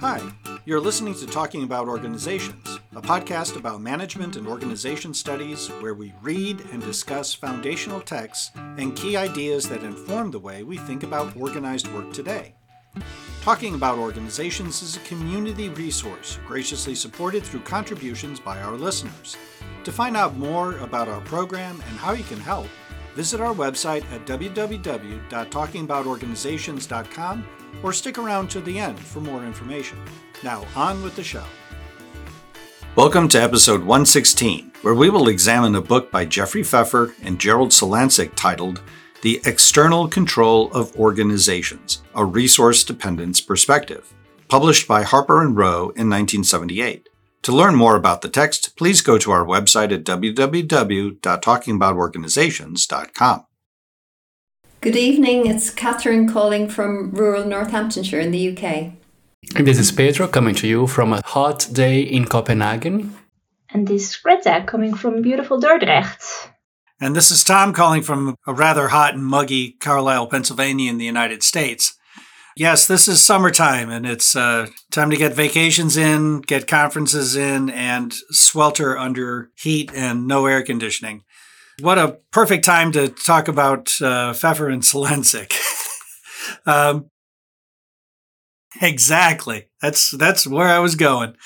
Hi, you're listening to Talking About Organizations, a podcast about management and organization studies where we read and discuss foundational texts and key ideas that inform the way we think about organized work today. Talking About Organizations is a community resource graciously supported through contributions by our listeners. To find out more about our program and how you can help, visit our website at www.talkingaboutorganizations.com or stick around to the end for more information. Now, on with the show. Welcome to episode 116, where we will examine a book by Jeffrey Pfeffer and Gerald Salancik titled The External Control of Organizations, a Resource Dependence Perspective, published by Harper & Row in 1978. To learn more about the text, please go to our website at www.talkingaboutorganizations.com. Good evening, it's Catherine calling from rural Northamptonshire in the UK. And this is Pedro coming to you from a hot day in Copenhagen. And this is Greta coming from beautiful Dordrecht. And this is Tom calling from a rather hot and muggy Carlisle, Pennsylvania in the United States. Yes, this is summertime, and it's time to get vacations in, get conferences in, and swelter under heat and no air conditioning. What a perfect time to talk about Pfeffer and Salancik. Exactly. That's where I was going.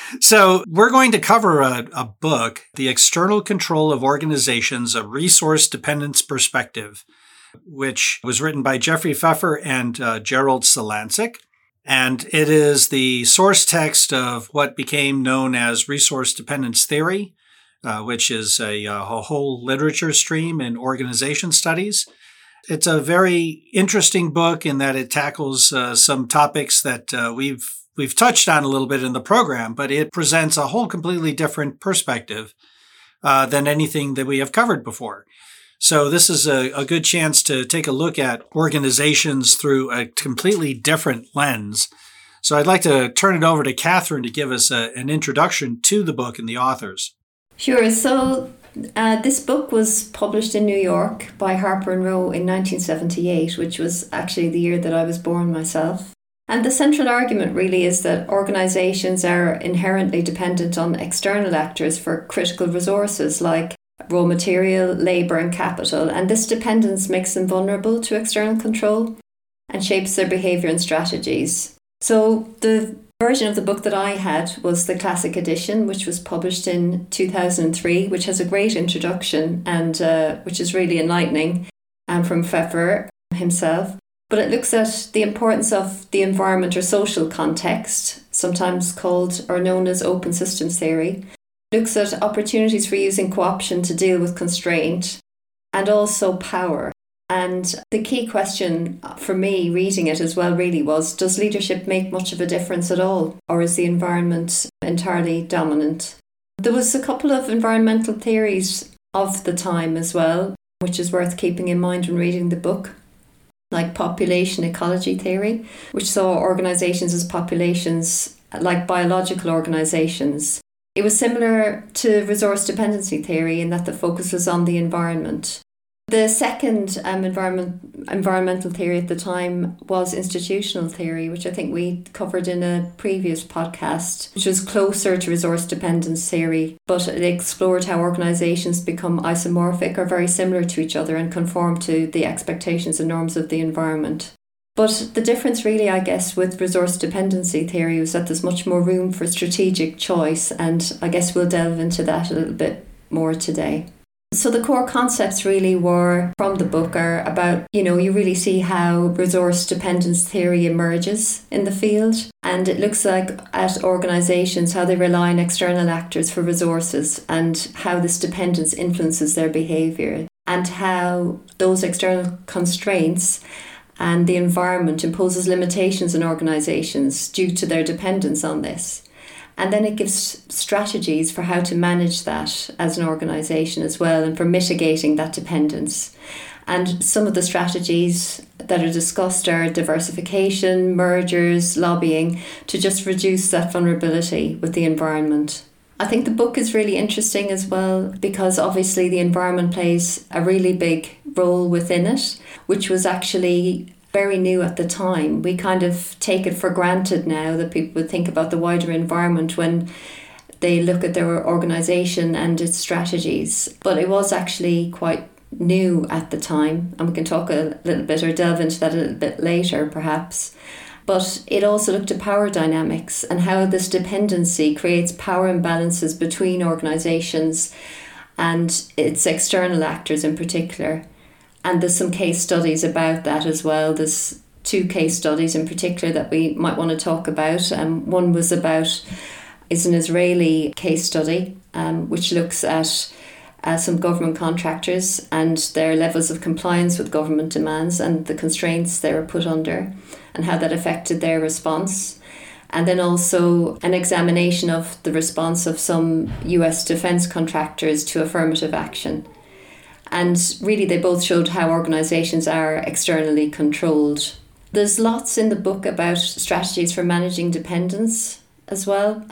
So we're going to cover a book, The External Control of Organizations, a Resource Dependence Perspective, which was written by Jeffrey Pfeffer and Gerald Salancik. And it is the source text of what became known as resource dependence theory, which is a whole literature stream in organization studies. It's a very interesting book in that it tackles some topics that we've touched on a little bit in the program, but it presents a whole completely different perspective than anything that we have covered before. So this is a good chance to take a look at organizations through a completely different lens. So I'd like to turn it over to Catherine to give us an introduction to the book and the authors. Sure. So this book was published in New York by Harper & Row in 1978, which was actually the year that I was born myself. And the central argument really is that organizations are inherently dependent on external actors for critical resources like raw material, labor, and capital. And this dependence makes them vulnerable to external control and shapes their behavior and strategies. So the version of the book that I had was the classic edition, which was published in 2003, which has a great introduction and which is really enlightening from Pfeffer himself. But it looks at the importance of the environment or social context, sometimes called or known as open systems theory. It looks at opportunities for using co-option to deal with constraint and also power. And the key question for me reading it as well really was, does leadership make much of a difference at all? Or is the environment entirely dominant? There was a couple of environmental theories of the time as well, which is worth keeping in mind when reading the book, like population ecology theory, which saw organizations as populations like biological organizations. It was similar to resource dependency theory in that the focus was on the environment. The second environmental theory at the time was institutional theory, which I think we covered in a previous podcast, which was closer to resource dependence theory, but it explored how organizations become isomorphic or very similar to each other and conform to the expectations and norms of the environment. But the difference really, I guess, with resource dependency theory was that there's much more room for strategic choice, and I guess we'll delve into that a little bit more today. So the core concepts really were from the book are about, you really see how resource dependence theory emerges in the field. And it looks like at organizations, how they rely on external actors for resources and how this dependence influences their behavior and how those external constraints and the environment imposes limitations on organizations due to their dependence on this. And then it gives strategies for how to manage that as an organisation as well and for mitigating that dependence. And some of the strategies that are discussed are diversification, mergers, lobbying, to just reduce that vulnerability with the environment. I think the book is really interesting as well because obviously the environment plays a really big role within it, which was actually very new at the time. We kind of take it for granted now that people would think about the wider environment when they look at their organisation and its strategies. But it was actually quite new at the time, and we can talk a little bit or delve into that a little bit later perhaps. But it also looked at power dynamics and how this dependency creates power imbalances between organisations and its external actors in particular. And there's some case studies about that as well. There's 2 case studies in particular that we might want to talk about. One was is an Israeli case study, which looks at some government contractors and their levels of compliance with government demands and the constraints they were put under and how that affected their response. And then also an examination of the response of some US defence contractors to affirmative action. And really they both showed how organisations are externally controlled. There's lots in the book about strategies for managing dependence as well.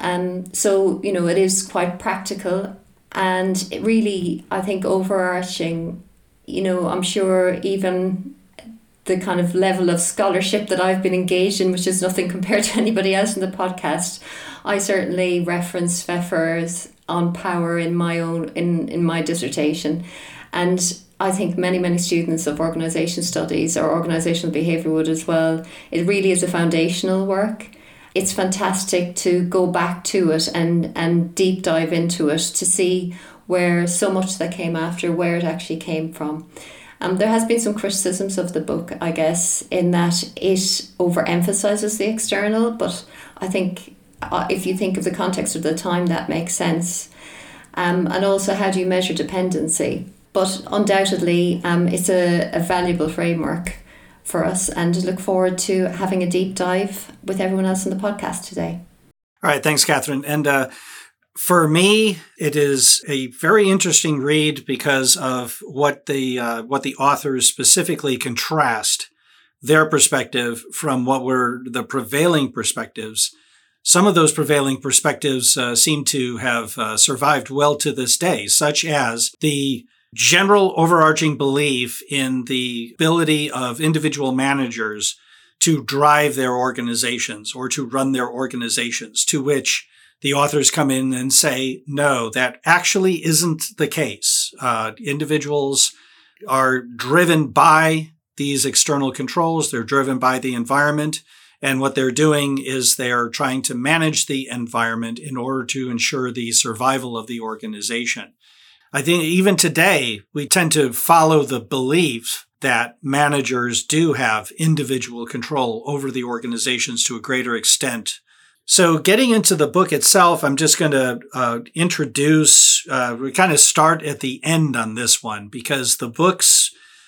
So, it is quite practical. And it really, I think, overarching, I'm sure even the kind of level of scholarship that I've been engaged in, which is nothing compared to anybody else in the podcast, I certainly reference Pfeffer's on power in my own in my dissertation. And I think many students of organisation studies or organisational behaviour would as well. It really is a foundational work. It's fantastic to go back to it and deep dive into it to see where so much that came after, where it actually came from. There has been some criticisms of the book, I guess, in that it overemphasises the external, but I think if you think of the context of the time, that makes sense. And also, how do you measure dependency? But undoubtedly, it's a valuable framework for us, and look forward to having a deep dive with everyone else in the podcast today. All right, thanks, Catherine. And for me, it is a very interesting read because of what the authors specifically contrast their perspective from what were the prevailing perspectives. Some of those prevailing perspectives seem to have survived well to this day, such as the general overarching belief in the ability of individual managers to drive their organizations or to run their organizations, to which the authors come in and say, no, that actually isn't the case. Individuals are driven by these external controls. They're driven by the environment. And what they're doing is they're trying to manage the environment in order to ensure the survival of the organization. I think even today, we tend to follow the belief that managers do have individual control over the organizations to a greater extent. So getting into the book itself, I'm just going to introduce, we kind of start at the end on this one, because the book's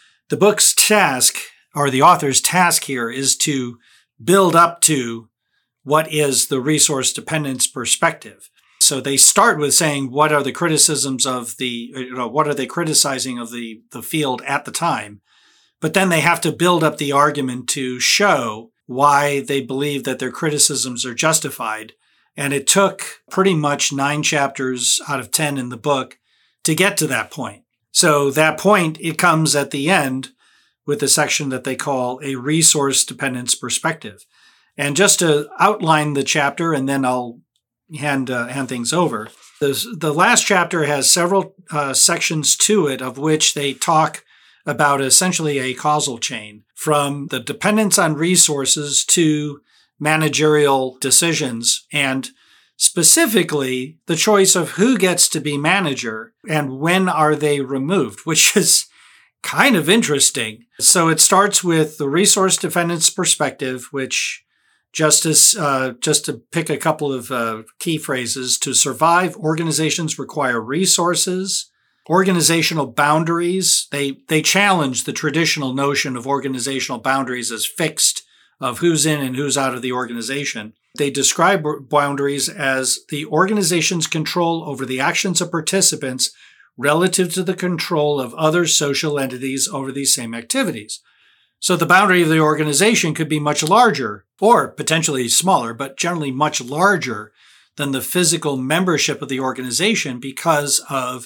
task, or the author's task here, is to build up to what is the resource dependence perspective. So they start with saying, what are the criticisms of what are they criticizing of the field at the time? But then they have to build up the argument to show why they believe that their criticisms are justified. And it took pretty much 9 chapters out of 10 in the book to get to that point. So that point, it comes at the end with a section that they call a resource dependence perspective. And just to outline the chapter, and then I'll hand things over. The last chapter has several sections to it, of which they talk about essentially a causal chain from the dependence on resources to managerial decisions, and specifically the choice of who gets to be manager and when are they removed, which is kind of interesting. So it starts with the resource dependence perspective, which just to pick a couple of key phrases, to survive, organizations require resources, organizational boundaries. They challenge the traditional notion of organizational boundaries as fixed, of who's in and who's out of the organization. They describe boundaries as the organization's control over the actions of participants relative to the control of other social entities over these same activities. So the boundary of the organization could be much larger or potentially smaller, but generally much larger than the physical membership of the organization because of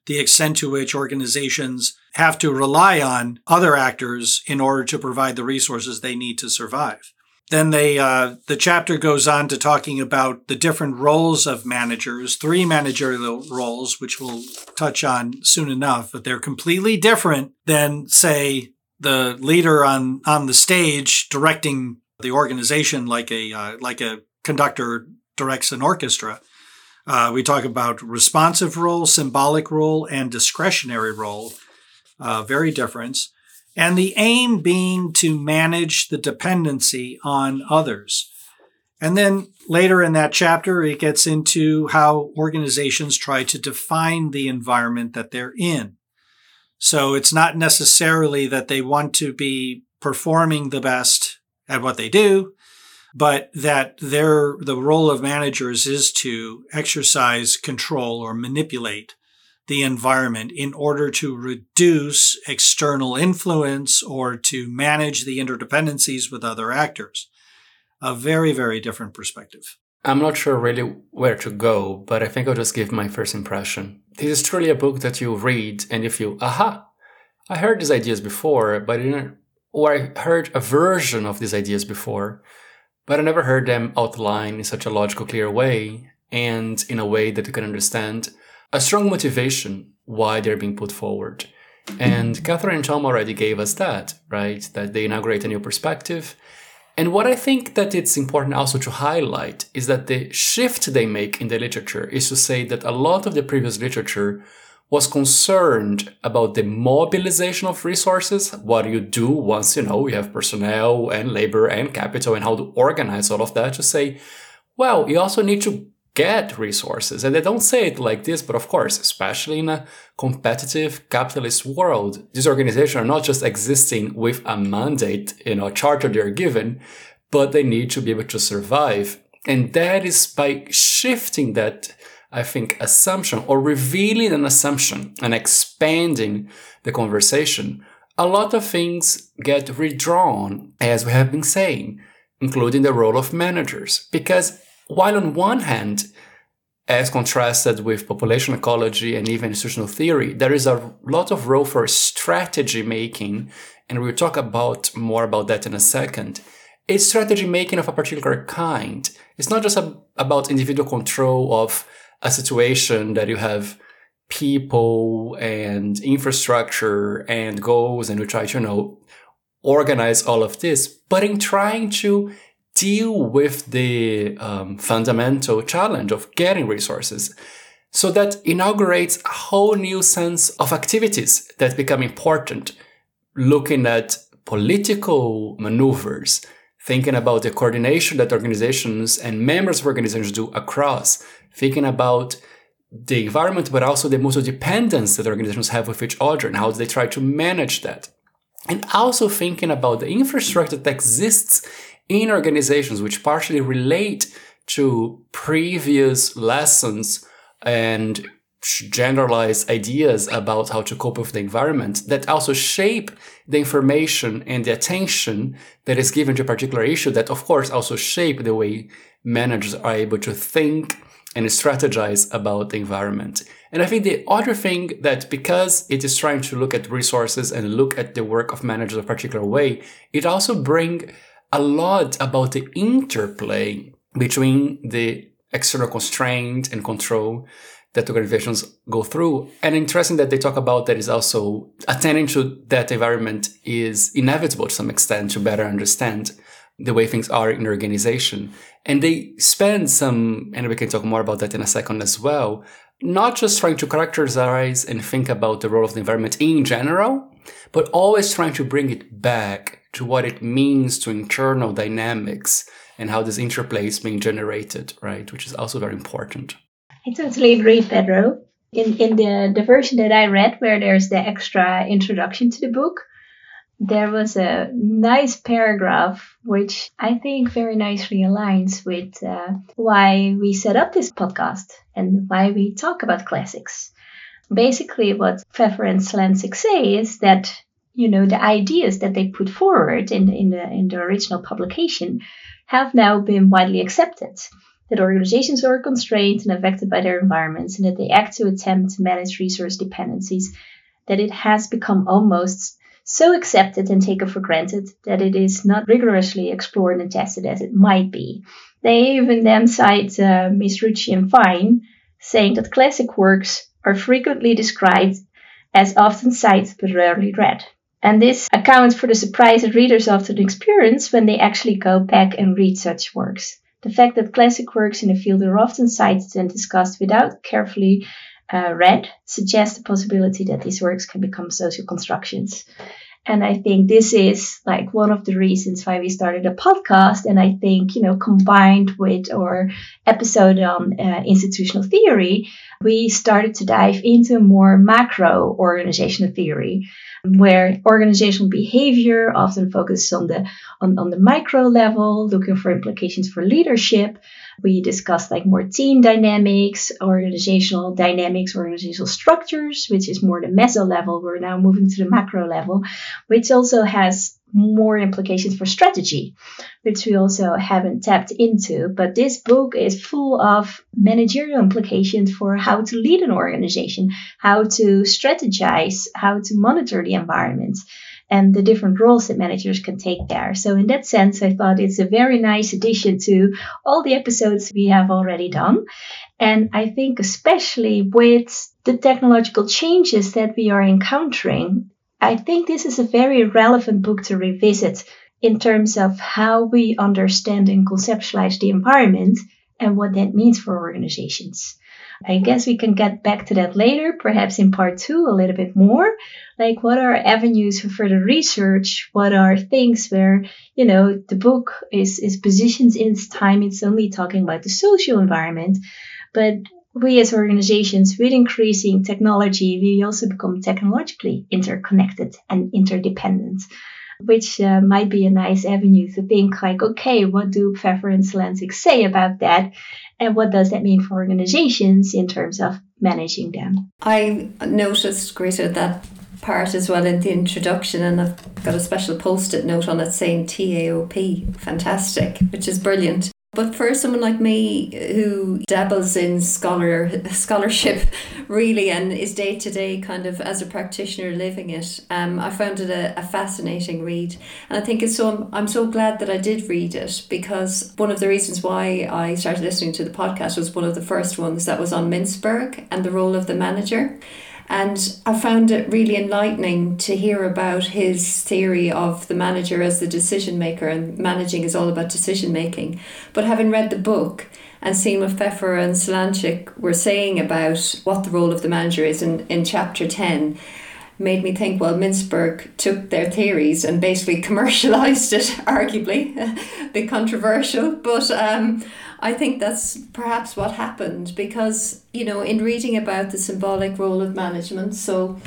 the extent to which organizations have to rely on other actors in order to provide the resources they need to survive. Then the chapter goes on to talking about the different roles of managers, 3 managerial roles, which we'll touch on soon enough, but they're completely different than, say, the leader on the stage directing the organization like a conductor directs an orchestra. We talk about responsive role, symbolic role, and discretionary role. Very different. And the aim being to manage the dependency on others. And then later in that chapter, it gets into how organizations try to define the environment that they're in. So it's not necessarily that they want to be performing the best at what they do, but that the role of managers is to exercise control or manipulate the environment in order to reduce external influence or to manage the interdependencies with other actors. A very, very different perspective. I'm not sure really where to go, but I think I'll just give my first impression. This is truly a book that you read and you feel, aha, I heard these ideas before, or I heard a version of these ideas before, but I never heard them outlined in such a logical, clear way and in a way that you can understand a strong motivation why they're being put forward. And Catherine and Tom already gave us that, right? That they inaugurate a new perspective. And what I think that it's important also to highlight is that the shift they make in the literature is to say that a lot of the previous literature was concerned about the mobilization of resources, what you do once, you have personnel and labor and capital and how to organize all of that, to say, well, you also need to get resources. And they don't say it like this, but of course, especially in a competitive capitalist world, these organizations are not just existing with a mandate, a charter they're given, but they need to be able to survive. And that is by shifting that, I think, assumption or revealing an assumption and expanding the conversation, a lot of things get redrawn, as we have been saying, including the role of managers. Because while on one hand, as contrasted with population ecology and even institutional theory, there is a lot of role for strategy making, and we'll talk more about that in a second. It's strategy making of a particular kind. It's not just about individual control of a situation that you have people and infrastructure and goals, and you try to, organize all of this, but in trying to deal with the fundamental challenge of getting resources. So that inaugurates a whole new sense of activities that become important, looking at political maneuvers, thinking about the coordination that organizations and members of organizations do across, thinking about the environment, but also the mutual dependence that organizations have with each other and how they try to manage that. And also thinking about the infrastructure that exists in organizations, which partially relate to previous lessons and generalized ideas about how to cope with the environment that also shape the information and the attention that is given to a particular issue that, of course, also shape the way managers are able to think and strategize about the environment. And I think the other thing that, because it is trying to look at resources and look at the work of managers in a particular way, it also brings a lot about the interplay between the external constraint and control that organizations go through. And interesting that they talk about that is also attending to that environment is inevitable to some extent to better understand the way things are in the organization. And they spend some, and we can talk more about that in a second as well, not just trying to characterize and think about the role of the environment in general, but always trying to bring it back to what it means to internal dynamics and how this interplay is being generated, right? Which is also very important. I totally agree, Pedro. In the version that I read, where there's the extra introduction to the book, there was a nice paragraph which I think very nicely aligns with why we set up this podcast and why we talk about classics. Basically, what Pfeffer and Slensik say is that, the ideas that they put forward in the original publication have now been widely accepted. that organizations are constrained and affected by their environments, and that they act to attempt to manage resource dependencies, that it has become almost so accepted and taken for granted that it is not rigorously explored and tested as it might be. They even then cite Ms. Rucci and Fine, saying that classic works are frequently described as often cited but rarely read. And this accounts for the surprise that readers often experience when they actually go back and read such works. The fact that classic works in the field are often cited and discussed without carefully read suggests the possibility that these works can become social constructions. And I think this is like one of the reasons why we started a podcast. And I think, combined with our episode on institutional theory, we started to dive into more macro organizational theory, where organizational behavior often focuses on the micro level, looking for implications for leadership. We discussed like more team dynamics, organizational structures, which is more the meso level. We're now moving to the macro level, which also has more implications for strategy, which we also haven't tapped into. But this book is full of managerial implications for how to lead an organization, how to strategize, how to monitor the environment, and the different roles that managers can take there. So in that sense, I thought it's a very nice addition to all the episodes we have already done. And I think especially with the technological changes that we are encountering, I think this is a very relevant book to revisit in terms of how we understand and conceptualize the environment and what that means for organizations. I guess we can get back to that later, perhaps in part 2 a little bit more. Like, what are avenues for further research? What are things where, the book is positioned in its time. It's only talking about the social environment. But we as organizations, with increasing technology, we also become technologically interconnected and interdependent, which might be a nice avenue to think like, okay, what do Pfeffer and Sulencic say about that? And what does that mean for organizations in terms of managing them? I noticed, Greta, that part as well in the introduction, and I've got a special post-it note on it saying TAOP. Fantastic, which is brilliant. But for someone like me who dabbles in scholarship really and is day to day kind of as a practitioner living it, I found it a fascinating read. And I think I'm so glad that I did read it, because one of the reasons why I started listening to the podcast was one of the first ones that was on Mintzberg and the role of the manager. And I found it really enlightening to hear about his theory of the manager as the decision maker, and managing is all about decision making. But having read the book and seeing what Pfeffer and Sulencic were saying about what the role of the manager is in chapter 10, made me think, well, Mintzberg took their theories and basically commercialized it, arguably, a bit controversial, but I think that's perhaps what happened, because, in reading about the symbolic role of management, so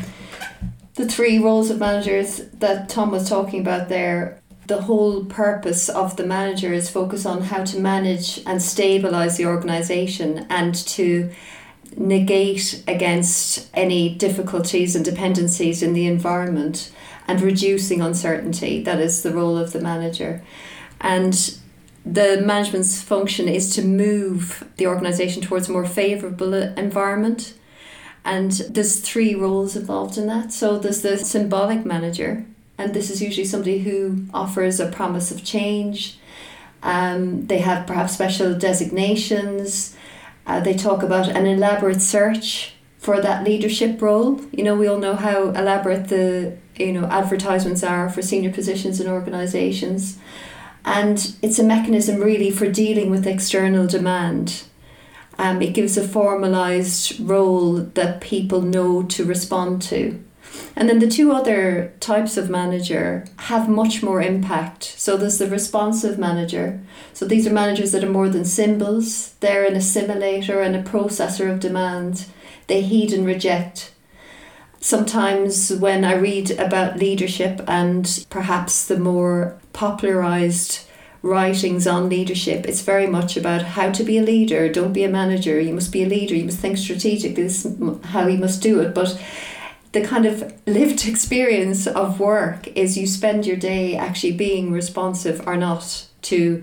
the 3 roles of managers that Tom was talking about there, the whole purpose of the manager is focus on how to manage and stabilize the organization and to negate against any difficulties and dependencies in the environment and reducing uncertainty. That is the role of the manager. And the management's function is to move the organisation towards a more favourable environment. And there's 3 roles involved in that. So there's the symbolic manager, and this is usually somebody who offers a promise of change. They have perhaps special designations. They talk about an elaborate search for that leadership role. We all know how elaborate the advertisements are for senior positions in organisations. And it's a mechanism really for dealing with external demand. It gives a formalised role that people know to respond to. And then the 2 other types of manager have much more impact. So there's the responsive manager. So these are managers that are more than symbols. They're an assimilator and a processor of demand. They heed and reject. Sometimes when I read about leadership and perhaps the more popularised writings on leadership, it's very much about how to be a leader. Don't be a manager. You must be a leader. You must think strategically. This is how you must do it. But the kind of lived experience of work is you spend your day actually being responsive or not to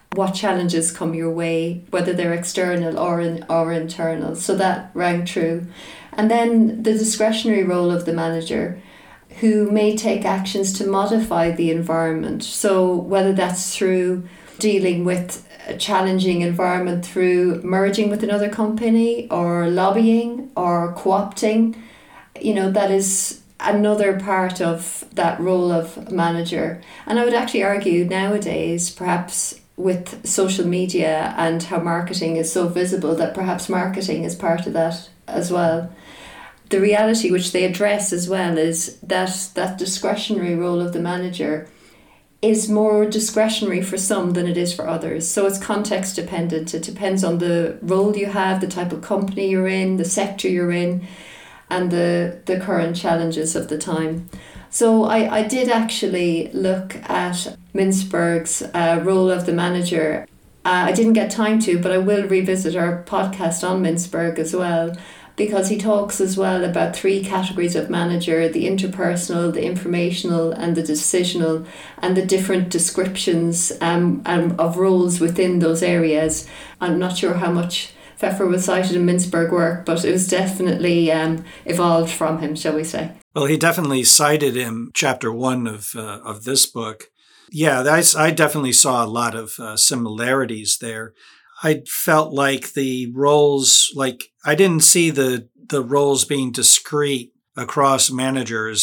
what challenges come your way, whether they're external or internal. So that rang true. And then the discretionary role of the manager, who may take actions to modify the environment. So whether that's through dealing with a challenging environment through merging with another company or lobbying or co-opting, that is another part of that role of manager. And I would actually argue nowadays, perhaps with social media and how marketing is so visible, that perhaps marketing is part of that as well. The reality which they address as well is that discretionary role of the manager is more discretionary for some than it is for others. So it's context dependent. It depends on the role you have, the type of company you're in, the sector you're in, and the current challenges of the time. So I did actually look at Mintzberg's role of the manager. I didn't get time to, but I will revisit our podcast on Mintzberg as well, because he talks as well about 3 categories of manager: the interpersonal, the informational, and the decisional, and the different descriptions of roles within those areas. I'm not sure how much Pfeffer was cited in Mintzberg work, but it was definitely evolved from him, shall we say. Well, he definitely cited him, chapter 1 of this book. Yeah, I definitely saw a lot of similarities there. I felt like the roles, I didn't see the roles being discrete across managers.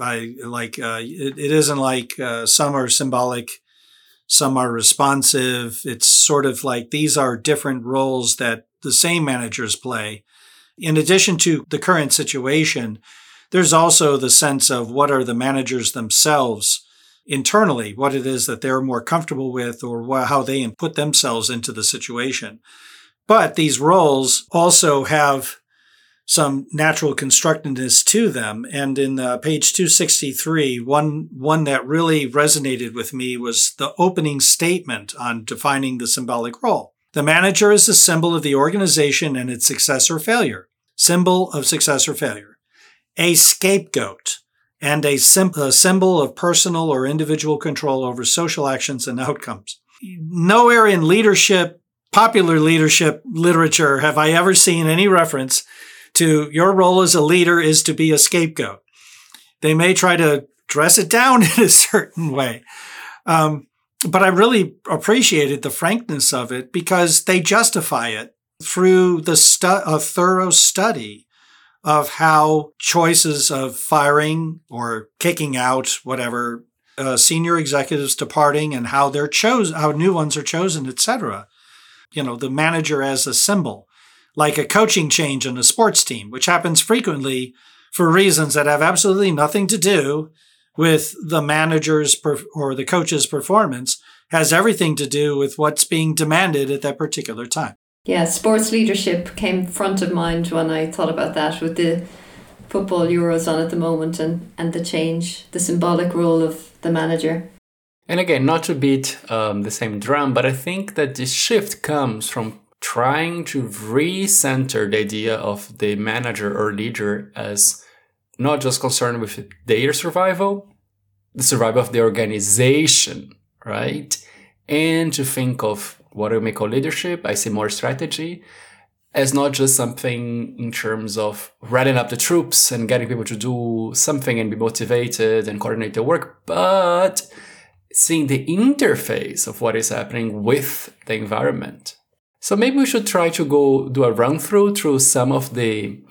It isn't like some are symbolic, some are responsive. It's sort of like these are different roles that the same managers play. In addition to the current situation, there's also the sense of what are the managers themselves internally, what it is that they're more comfortable with, or how they put themselves into the situation. But these roles also have some natural constructedness to them. And in page 263, one that really resonated with me was the opening statement on defining the symbolic role. The manager is the symbol of the organization and its success or failure. Symbol of success or failure. A scapegoat and a symbol of personal or individual control over social actions and outcomes. Nowhere in popular leadership literature have I ever seen any reference to your role as a leader is to be a scapegoat. They may try to dress it down in a certain way. But I really appreciated the frankness of it because they justify it through a thorough study of how choices of firing or kicking out, whatever, senior executives departing and how how new ones are chosen, etc. The manager as a symbol, like a coaching change in a sports team, which happens frequently for reasons that have absolutely nothing to do with the manager's or the coach's performance, has everything to do with what's being demanded at that particular time. Yeah, sports leadership came front of mind when I thought about that with the football Euros on at the moment and the change, the symbolic role of the manager. And again, not to beat the same drum, but I think that this shift comes from trying to recenter the idea of the manager or leader as not just concerned with their survival, the survival of the organization, right? And to think of what we may call leadership, I see more strategy, as not just something in terms of rallying up the troops and getting people to do something and be motivated and coordinate their work, but seeing the interface of what is happening with the environment. So maybe we should try to go do a run through some of the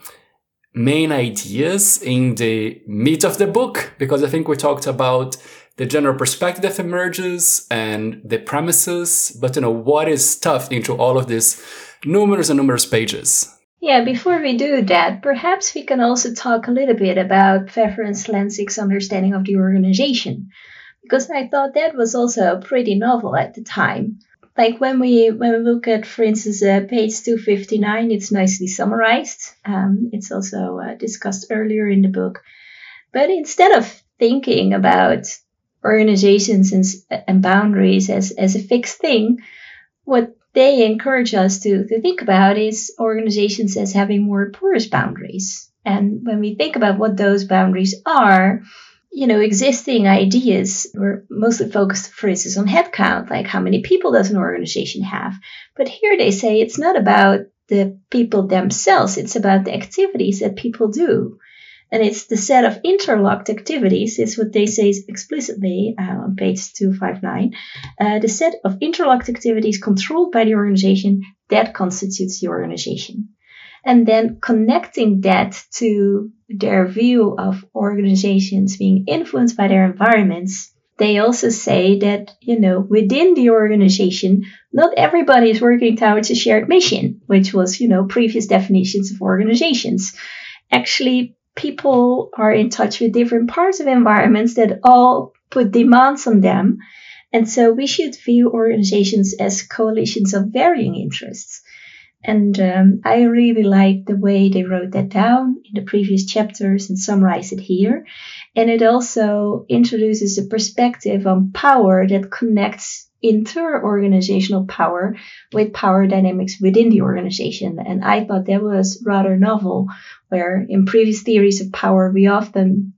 main ideas in the meat of the book, because I think we talked about the general perspective that emerges and the premises, but what is stuffed into all of these numerous and numerous pages. Yeah, before we do that, perhaps we can also talk a little bit about Pfeffer and Slentzig's understanding of the organization, because I thought that was also pretty novel at the time. Like when we look at, for instance, page 259, it's nicely summarized. It's also discussed earlier in the book. But instead of thinking about organizations and boundaries as a fixed thing, what they encourage us to think about is organizations as having more porous boundaries. And when we think about what those boundaries are, existing ideas were mostly focused, for instance, on headcount, like how many people does an organization have. But here they say it's not about the people themselves, it's about the activities that people do. And it's the set of interlocked activities, is what they say explicitly on page 259. The set of interlocked activities controlled by the organization that constitutes the organization. And then connecting that to their view of organizations being influenced by their environments, they also say that, within the organization, not everybody is working towards a shared mission, which was, previous definitions of organizations. Actually, people are in touch with different parts of environments that all put demands on them. And so we should view organizations as coalitions of varying interests. And I really like the way they wrote that down in the previous chapters and summarize it here. And it also introduces a perspective on power that connects inter-organizational power with power dynamics within the organization. And I thought that was rather novel, where in previous theories of power, we often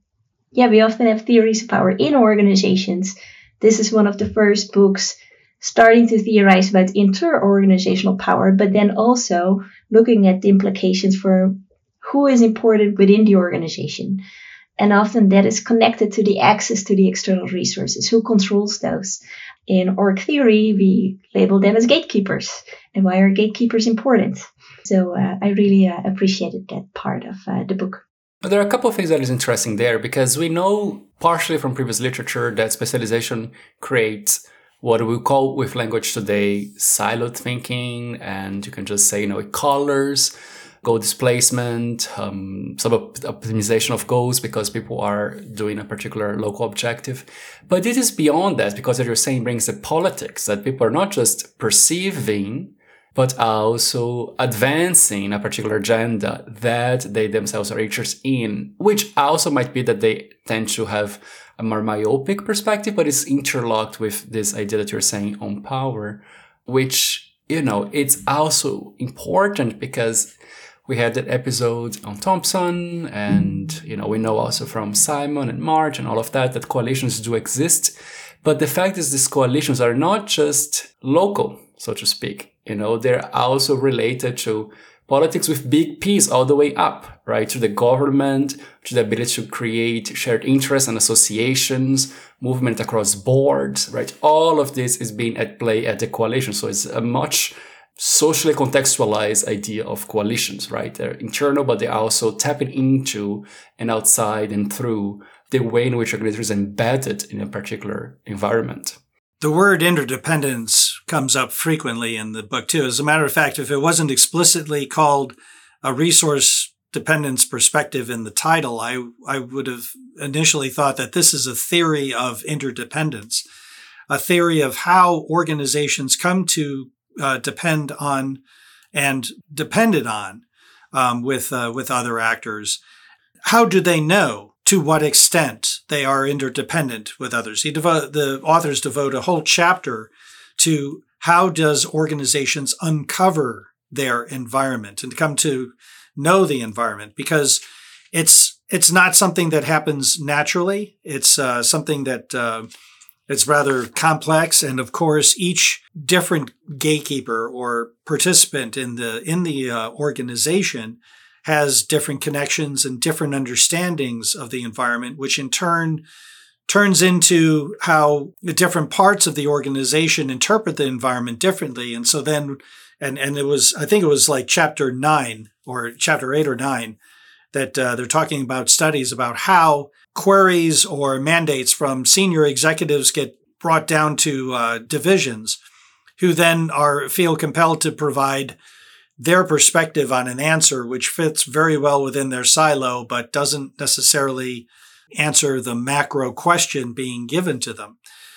have theories of power in organizations. This is one of the first books starting to theorize about inter-organizational power, but then also looking at the implications for who is important within the organization. And often that is connected to the access to the external resources. Who controls those? In org theory, we label them as gatekeepers. And why are gatekeepers important? So I really appreciated that part of the book. There are a couple of things that is interesting there, because we know partially from previous literature that specialization creates what we call with language today siloed thinking, and you can just say, colors, goal displacement, sub-optimization of goals because people are doing a particular local objective. But this is beyond that, because as you're saying, brings the politics that people are not just perceiving, but also advancing a particular agenda that they themselves are interested in, which also might be that they tend to have a more myopic perspective, but it's interlocked with this idea that you're saying on power, which, it's also important because we had that episode on Thompson, and, we know also from Simon and March and all of that coalitions do exist. But the fact is these coalitions are not just local, so to speak. They're also related to politics with big P's all the way up, right? To the government, to the ability to create shared interests and associations, movement across boards, right? All of this is being at play at the coalition. So it's a much socially contextualized idea of coalitions, right? They're internal, but they're also tapping into and outside and through the way in which organizations are embedded in a particular environment. The word interdependence comes up frequently in the book, too. As a matter of fact, if it wasn't explicitly called a resource dependence perspective in the title, I would have initially thought that this is a theory of interdependence, a theory of how organizations come to depend on and depended on with other actors. How do they know to what extent they are interdependent with others? The authors devote a whole chapter to how does organizations uncover their environment and come to know the environment, because it's not something that happens naturally. It's something that it's rather complex, and of course, each different gatekeeper or participant in the organization has different connections and different understandings of the environment, which in turn turns into how the different parts of the organization interpret the environment differently. And so then, and it was, I think it was like chapter 9 or chapter 8 or 9 that they're talking about studies about how queries or mandates from senior executives get brought down to divisions, who then feel compelled to provide their perspective on an answer which fits very well within their silo, but doesn't necessarily answer the macro question being given to them.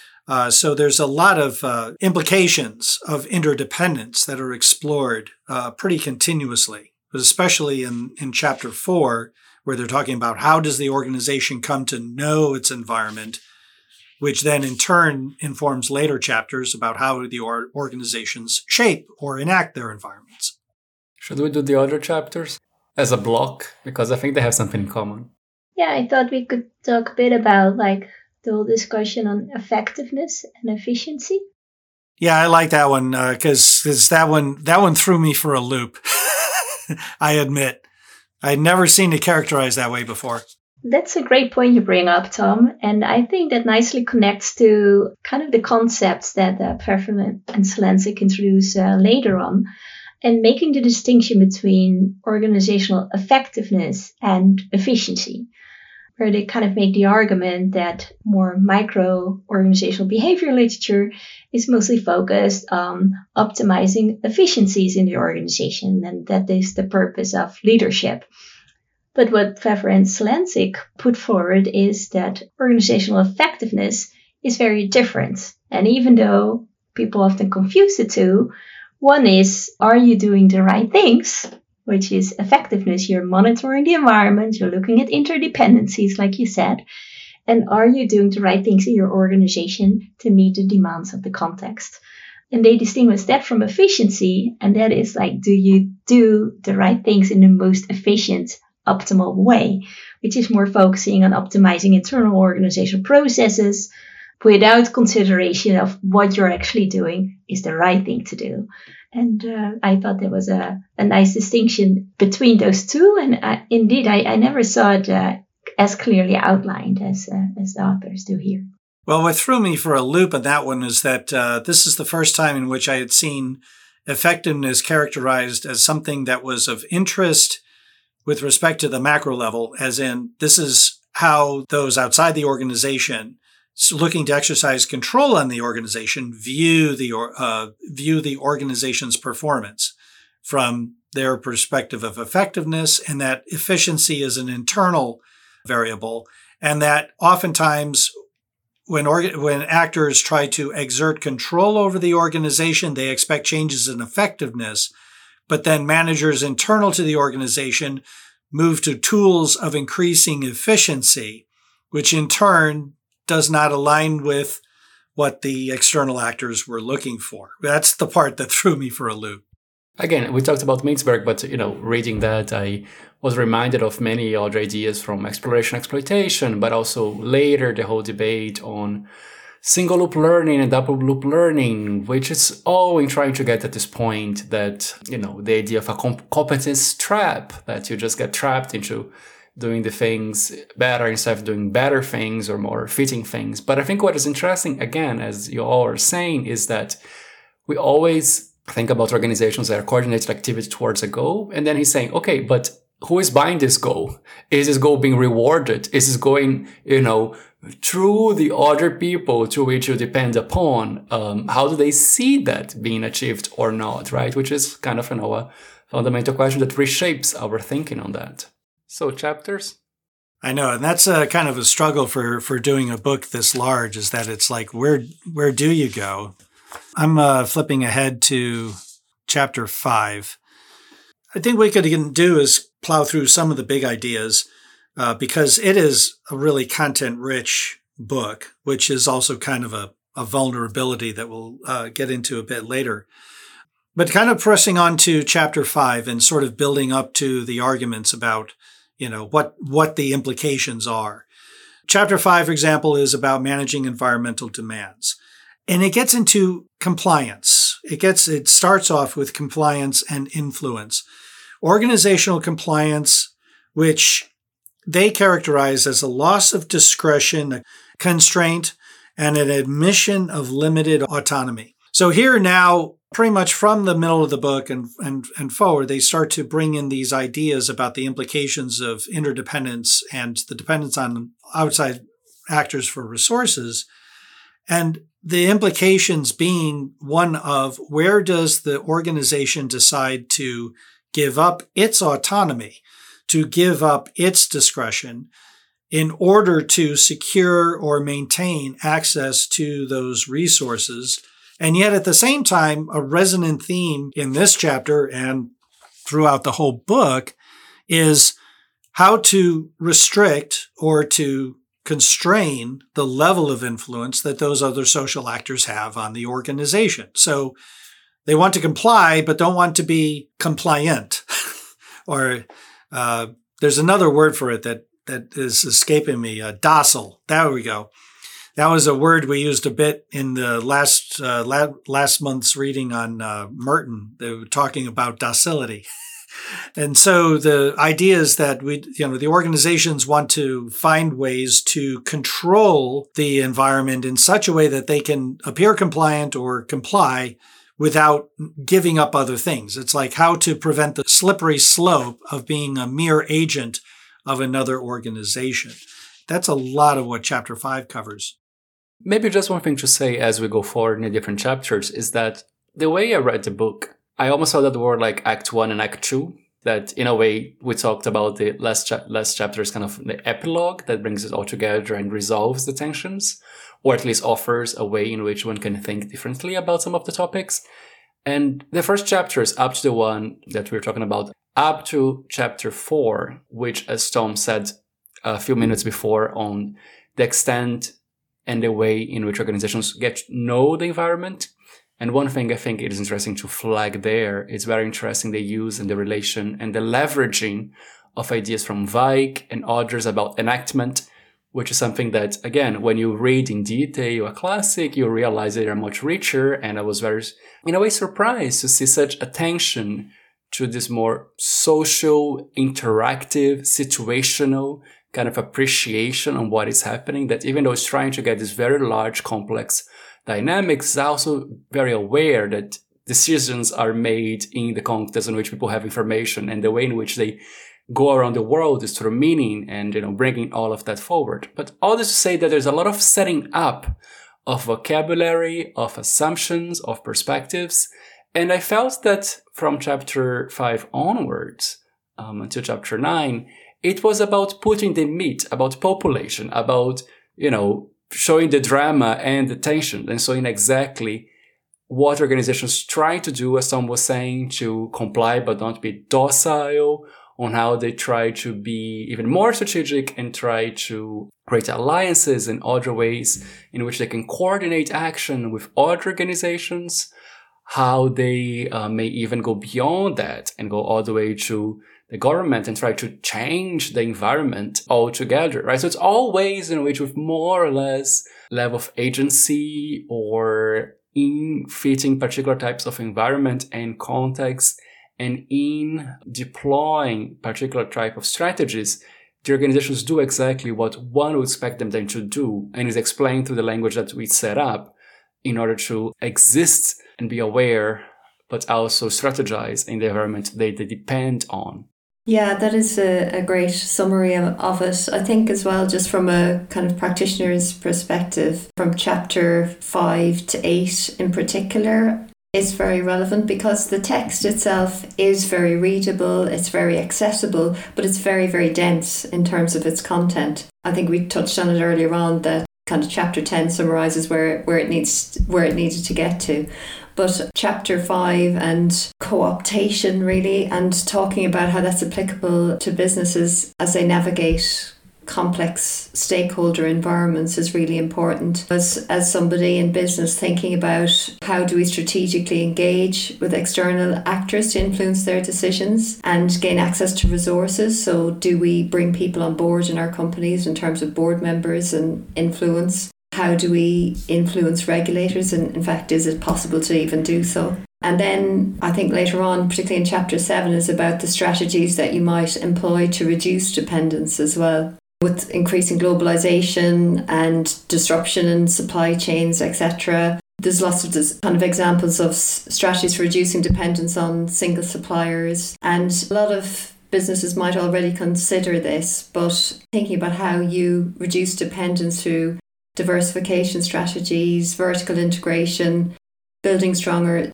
So there's a lot of implications of interdependence that are explored pretty continuously, but especially in chapter 4, where they're talking about how does the organization come to know its environment, which then in turn informs later chapters about how the organizations shape or enact their environments. Should we do the other chapters as a block? Because I think they have something in common. Yeah, I thought we could talk a bit about like the whole discussion on effectiveness and efficiency. Yeah, I like that one because that one threw me for a loop. I admit, I'd never seen it characterized that way before. That's a great point you bring up, Tom. And I think that nicely connects to kind of the concepts that Pfeffer and Slensik introduce later on, and making the distinction between organizational effectiveness and efficiency, where they kind of make the argument that more micro organizational behavior literature is mostly focused on optimizing efficiencies in the organization, and that is the purpose of leadership. But what Pfeffer and Slensik put forward is that organizational effectiveness is very different. And even though people often confuse the two, one is, are you doing the right things? Which is effectiveness. You're monitoring the environment. You're looking at interdependencies, like you said. And are you doing the right things in your organization to meet the demands of the context? And they distinguish that from efficiency. And that is like, do you do the right things in the most efficient, optimal way, which is more focusing on optimizing internal organizational processes without consideration of what you're actually doing is the right thing to do. And I thought there was a nice distinction between those two. And indeed, I never saw it as clearly outlined as the authors do here. Well, what threw me for a loop on that one is that this is the first time in which I had seen effectiveness characterized as something that was of interest with respect to the macro level, as in this is how those outside the organization looking to exercise control on the organization view the organization's performance from their perspective of effectiveness, and that efficiency is an internal variable, and that oftentimes when actors try to exert control over the organization, they expect changes in effectiveness. But then managers internal to the organization move to tools of increasing efficiency, which in turn does not align with what the external actors were looking for. That's the part that threw me for a loop. Again, we talked about Mintzberg, but reading that, I was reminded of many other ideas from exploration exploitation, but also later the whole debate on single loop learning and double loop learning, which is all in trying to get at this point that, the idea of a competence trap, that you just get trapped into doing the things better instead of doing better things or more fitting things. But I think what is interesting, again, as you all are saying, is that we always think about organizations that are coordinated activity towards a goal. And then he's saying, okay, but who is buying this goal? Is this goal being rewarded? Is this going, through the other people to which you depend upon? How do they see that being achieved or not, right? Which is kind of, a fundamental question that reshapes our thinking on that. So chapters? I know, and that's a kind of a struggle for doing a book this large, is that it's like, where do you go? I'm flipping ahead to chapter 5. I think what we could do is plow through some of the big ideas because it is a really content-rich book, which is also kind of a vulnerability that we'll get into a bit later. But kind of pressing on to chapter 5 and sort of building up to the arguments about, what the implications are. Chapter 5, for example, is about managing environmental demands. And it gets into compliance. It starts off with compliance and influence. Organizational compliance, which they characterize as a loss of discretion, a constraint, and an admission of limited autonomy. So here now, pretty much from the middle of the book and forward, they start to bring in these ideas about the implications of interdependence and the dependence on outside actors for resources. And the implications being one of, where does the organization decide to give up its autonomy, to give up its discretion in order to secure or maintain access to those resources? And yet at the same time, a resonant theme in this chapter and throughout the whole book is how to restrict or to constrain the level of influence that those other social actors have on the organization. So they want to comply, but don't want to be compliant. Or there's another word for it that that is escaping me. Docile. There we go. That was a word we used a bit in the last month's reading on Merton. They were talking about docility. And so the idea is that the organizations want to find ways to control the environment in such a way that they can appear compliant or comply without giving up other things. It's like how to prevent the slippery slope of being a mere agent of another organization. That's a lot of what Chapter 5 covers. Maybe just one thing to say as we go forward in the different chapters is that the way I read the book, I almost saw that the word like Act 1 and Act 2, that in a way we talked about the last chapter is kind of the epilogue that brings it all together and resolves the tensions, or at least offers a way in which one can think differently about some of the topics. And the first chapters, up to the one that we're talking about, up to chapter 4, which, as Tom said a few minutes before, on the extent and the way in which organizations get to know the environment. And one thing I think it is interesting to flag there, it's very interesting the use and the relation and the leveraging of ideas from Weick and others about enactment, which is something that, again, when you read in detail a classic, you realize they are much richer. And I was very, in a way, surprised to see such attention to this more social, interactive, situational kind of appreciation on what is happening, that even though it's trying to get this very large, complex dynamics, is also very aware that decisions are made in the context in which people have information, and the way in which they go around the world is through meaning and, bringing all of that forward. But all this to say that there's a lot of setting up of vocabulary, of assumptions, of perspectives. And I felt that from chapter 5 onwards, until chapter 9, it was about putting the meat, about population, about, showing the drama and the tension, and showing exactly what organizations try to do, as Tom was saying, to comply but not be docile, on how they try to be even more strategic and try to create alliances and other ways in which they can coordinate action with other organizations, how they may even go beyond that and go all the way to the government and try to change the environment altogether, right? So it's all ways in which, with more or less level of agency or in fitting particular types of environment and context, and in deploying particular type of strategies, the organizations do exactly what one would expect them to do, and is explained through the language that we set up in order to exist and be aware, but also strategize in the environment they depend on. Yeah, that is a great summary of it. I think as well, just from a kind of practitioner's perspective, from chapter 5 to 8 in particular, is very relevant because the text itself is very readable, it's very accessible, but it's very, very dense in terms of its content. I think we touched on it earlier on that kind of chapter 10 summarizes where it needed to get to. But chapter 5 and co-optation really, and talking about how that's applicable to businesses as they navigate complex stakeholder environments is really important. As somebody in business thinking about how do we strategically engage with external actors to influence their decisions and gain access to resources. So do we bring people on board in our companies in terms of board members and influence? How do we influence regulators? And in fact, is it possible to even do so? And then I think later on, particularly in chapter 7, is about the strategies that you might employ to reduce dependence as well. With increasing globalization and disruption in supply chains, etc., there's lots of this kind of examples of strategies for reducing dependence on single suppliers. And a lot of businesses might already consider this, but thinking about how you reduce dependence through diversification strategies, vertical integration, building stronger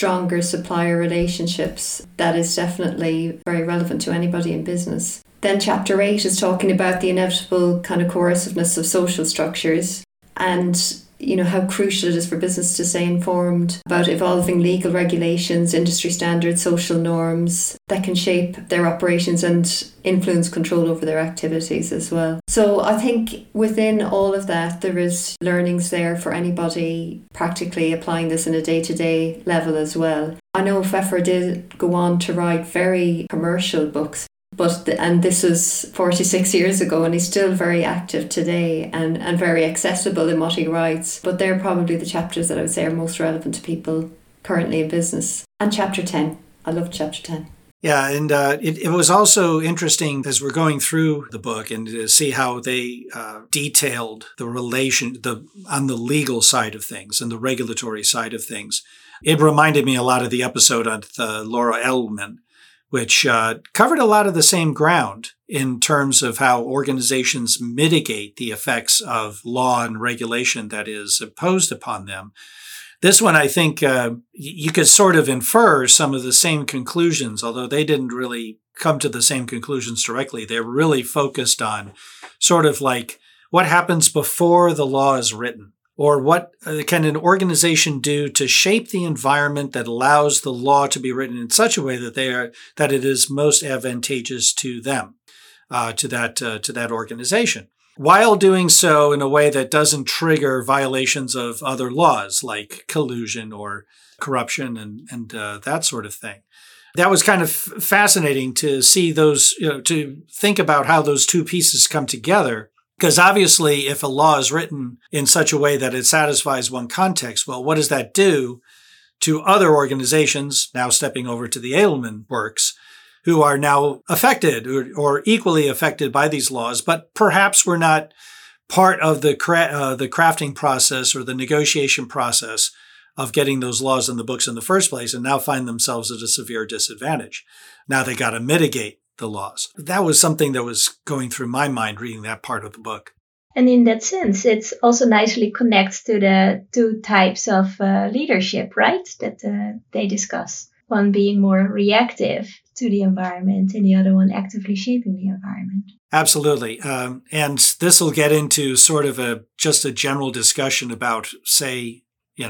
supplier relationships, that is definitely very relevant to anybody in business. Then chapter 8 is talking about the inevitable kind of coerciveness of social structures and, how crucial it is for business to stay informed about evolving legal regulations, industry standards, social norms that can shape their operations and influence control over their activities as well. So I think within all of that, there is learnings there for anybody practically applying this in a day-to-day level as well. I know Pfeffer did go on to write very commercial books, And this was 46 years ago, and he's still very active today and very accessible in what he writes. But they're probably the chapters that I would say are most relevant to people currently in business. And chapter 10. I love chapter 10. Yeah, and it was also interesting as we're going through the book and to see how they detailed the relation on the legal side of things and the regulatory side of things. It reminded me a lot of the episode on Laura Edelman, which covered a lot of the same ground in terms of how organizations mitigate the effects of law and regulation that is imposed upon them. This one, I think you could sort of infer some of the same conclusions, although they didn't really come to the same conclusions directly. They're really focused on sort of like what happens before the law is written, or what can an organization do to shape the environment that allows the law to be written in such a way that it is most advantageous to them, to that organization, while doing so in a way that doesn't trigger violations of other laws like collusion or corruption and that sort of thing. That was kind of fascinating to see those, to think about how those two pieces come together. Because obviously, if a law is written in such a way that it satisfies one context, well, what does that do to other organizations, now stepping over to the Edelman works, who are now affected or equally affected by these laws, but perhaps were not part of the crafting process or the negotiation process of getting those laws in the books in the first place, and now find themselves at a severe disadvantage. Now they got to mitigate the laws. That was something that was going through my mind reading that part of the book. And in that sense, it also nicely connects to the two types of leadership, right, that they discuss. One being more reactive to the environment and the other one actively shaping the environment. Absolutely. And this will get into sort of just a general discussion about, say,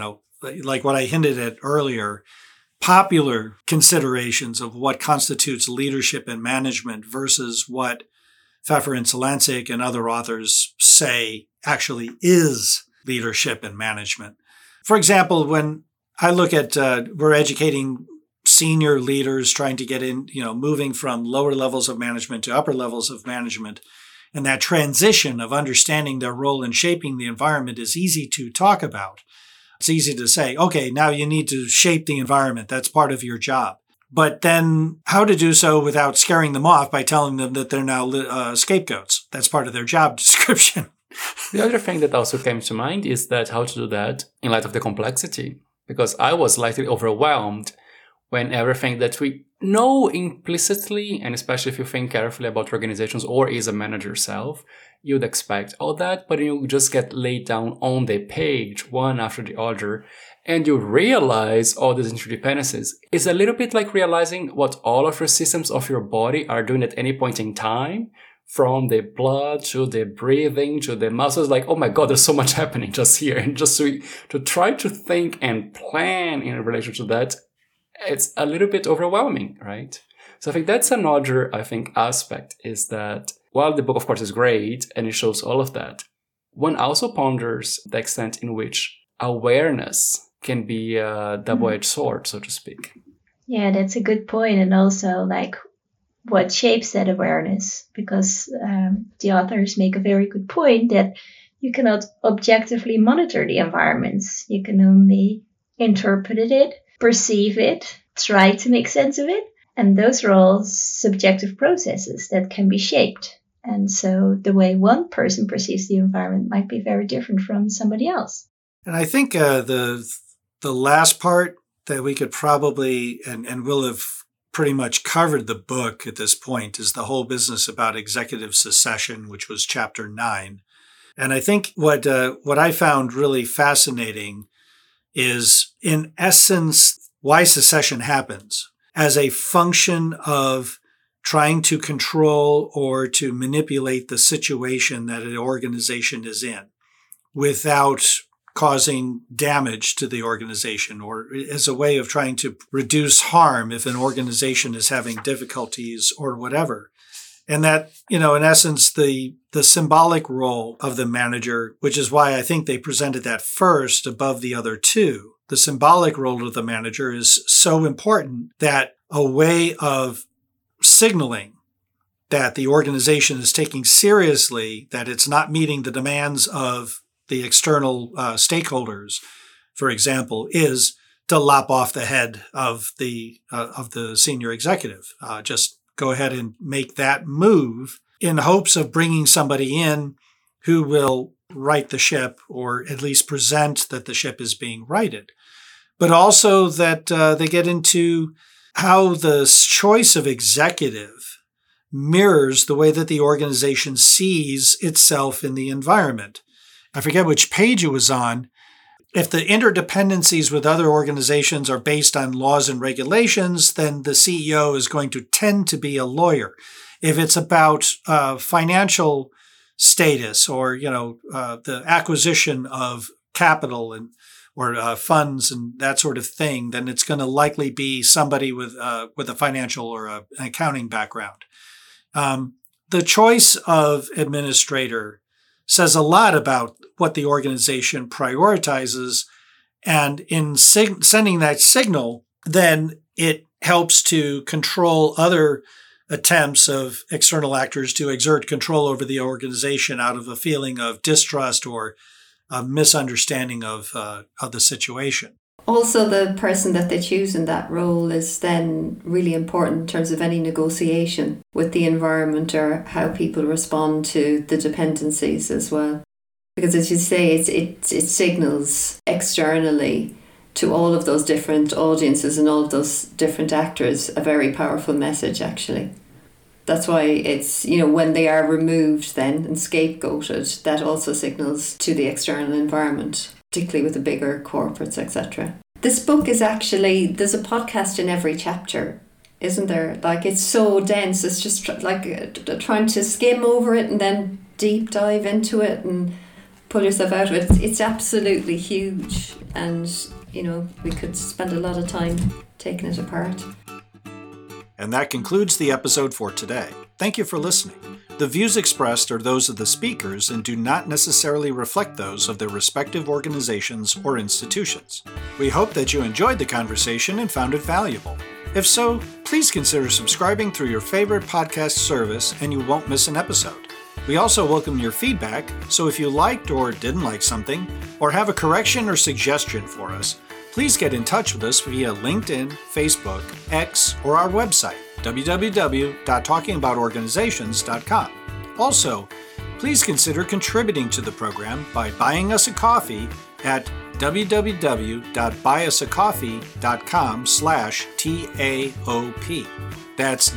like what I hinted at earlier, popular considerations of what constitutes leadership and management versus what Pfeffer and Sulansic and other authors say actually is leadership and management. For example, when I look at, we're educating senior leaders trying to get in, moving from lower levels of management to upper levels of management. And that transition of understanding their role in shaping the environment is easy to talk about. It's easy to say, okay, now you need to shape the environment. That's part of your job. But then how to do so without scaring them off by telling them that they're now scapegoats. That's part of their job description. The other thing that also came to mind is that how to do that in light of the complexity. Because I was slightly overwhelmed when everything that we know implicitly, and especially if you think carefully about organizations or as a manager yourself, you'd expect all that, but you just get laid down on the page, one after the other, and you realize all these interdependencies. It's a little bit like realizing what all of your systems of your body are doing at any point in time, from the blood to the breathing to the muscles. Like, oh my God, there's so much happening just here. And just to try to think and plan in relation to that, it's a little bit overwhelming, right? So I think that's another, aspect is that while the book, of course, is great and it shows all of that, one also ponders the extent in which awareness can be a double-edged sword, so to speak. Yeah, that's a good point. And also, like, what shapes that awareness? Because the authors make a very good point that you cannot objectively monitor the environments. You can only interpret it, perceive it, try to make sense of it. And those are all subjective processes that can be shaped. And so the way one person perceives the environment might be very different from somebody else. And I think the last part that we could probably, and we'll have pretty much covered the book at this point, is the whole business about executive secession, which was chapter 9. And I think what I found really fascinating is, in essence, why secession happens as a function of trying to control or to manipulate the situation that an organization is in without causing damage to the organization, or as a way of trying to reduce harm if an organization is having difficulties or whatever. And that, in essence, the symbolic role of the manager, which is why I think they presented that first above the other two, the symbolic role of the manager is so important that a way of signaling that the organization is taking seriously, that it's not meeting the demands of the external stakeholders, for example, is to lop off the head of the senior executive. Just go ahead and make that move in hopes of bringing somebody in who will right the ship, or at least present that the ship is being righted. But also that they get into how the choice of executive mirrors the way that the organization sees itself in the environment. I forget which page it was on. If the interdependencies with other organizations are based on laws and regulations, then the CEO is going to tend to be a lawyer. If it's about financial status or, the acquisition of capital or funds and that sort of thing, then it's going to likely be somebody with a financial or an accounting background. The choice of administrator says a lot about what the organization prioritizes, and in sending that signal, then it helps to control other attempts of external actors to exert control over the organization out of a feeling of distrust or a misunderstanding of the situation. Also, the person that they choose in that role is then really important in terms of any negotiation with the environment or how people respond to the dependencies as well. Because as you say, it signals externally to all of those different audiences and all of those different actors a very powerful message, actually. That's why it's, when they are removed then and scapegoated, that also signals to the external environment, particularly with the bigger corporates, etc. This book is actually, there's a podcast in every chapter, isn't there? Like, it's so dense, it's just trying to skim over it and then deep dive into it and pull yourself out of it. It's absolutely huge, and we could spend a lot of time taking it apart. And that concludes the episode for today. Thank you for listening. The views expressed are those of the speakers and do not necessarily reflect those of their respective organizations or institutions. We hope that you enjoyed the conversation and found it valuable. If so, please consider subscribing through your favorite podcast service and you won't miss an episode. We also welcome your feedback, so if you liked or didn't like something, or have a correction or suggestion for us, please get in touch with us via LinkedIn, Facebook, X, or our website, www.talkingaboutorganizations.com. Also, please consider contributing to the program by buying us a coffee at www.buyusacoffee.com/TAOP. That's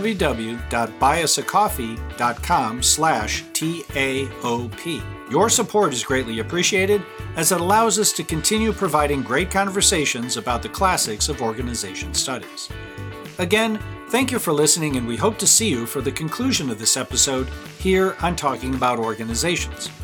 www.buyusacoffee.com/TAOP. Your support is greatly appreciated, as it allows us to continue providing great conversations about the classics of organization studies. Again, thank you for listening, and we hope to see you for the conclusion of this episode here on Talking About Organizations.